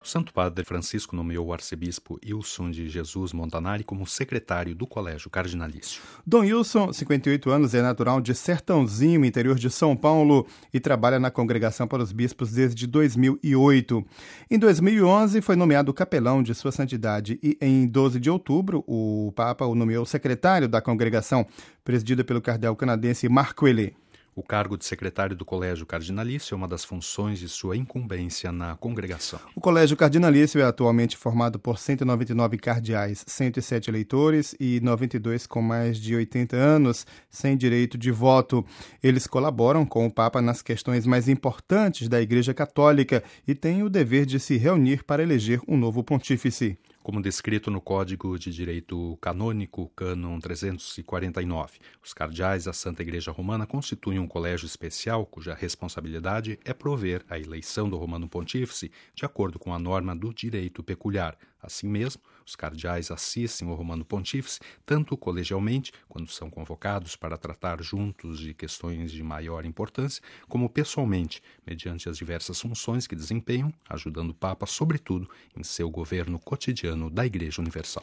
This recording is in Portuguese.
O Santo Padre Francisco nomeou o arcebispo Ilson de Jesus Montanari como secretário do Colégio Cardinalício. Dom Ilson, 58 anos, é natural de Sertãozinho, interior de São Paulo, e trabalha na Congregação para os Bispos desde 2008. Em 2011, foi nomeado capelão de Sua Santidade e, em 12 de outubro, o Papa o nomeou secretário da congregação, presidida pelo cardeal canadense Mark Willey. O cargo de secretário do Colégio Cardinalício é uma das funções de sua incumbência na congregação. O Colégio Cardinalício é atualmente formado por 199 cardeais, 107 eleitores e 92 com mais de 80 anos, sem direito de voto. Eles colaboram com o Papa nas questões mais importantes da Igreja Católica e têm o dever de se reunir para eleger um novo pontífice. Como descrito no Código de Direito Canônico, Cânon 349, os cardeais da Santa Igreja Romana constituem um colégio especial cuja responsabilidade é prover a eleição do Romano Pontífice de acordo com a norma do direito peculiar. Assim mesmo, os cardeais assistem o Romano Pontífice tanto colegialmente, quando são convocados para tratar juntos de questões de maior importância, como pessoalmente, mediante as diversas funções que desempenham, ajudando o Papa, sobretudo, em seu governo cotidiano da Igreja Universal.